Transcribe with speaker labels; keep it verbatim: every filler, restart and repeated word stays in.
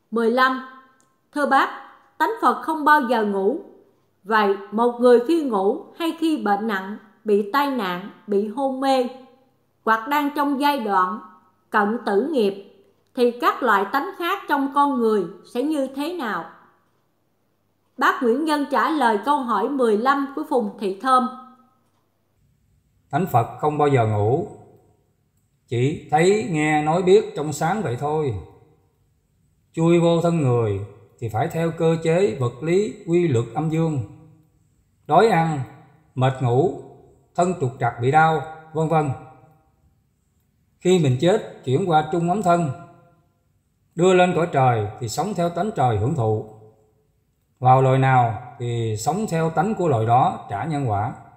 Speaker 1: mười lăm. Thưa bác, tánh Phật không bao giờ ngủ. Vậy một người khi ngủ hay khi bệnh nặng, bị tai nạn, bị hôn mê hoặc đang trong giai đoạn cận tử nghiệp thì các loại tánh khác trong con người sẽ như thế nào? Bác Nguyễn Nhân trả lời câu hỏi mười lăm của Phùng Thị Thơm.
Speaker 2: Tánh Phật không bao giờ ngủ, chỉ thấy nghe nói biết trong sáng vậy thôi. Chui vô thân người thì phải theo cơ chế vật lý quy luật âm dương. Đói ăn, mệt ngủ, thân trục trặc bị đau, vân vân. Khi mình chết chuyển qua trung ấm thân, đưa lên cõi trời thì sống theo tánh trời hưởng thụ. Vào loài nào thì sống theo tánh của loài đó trả nhân quả.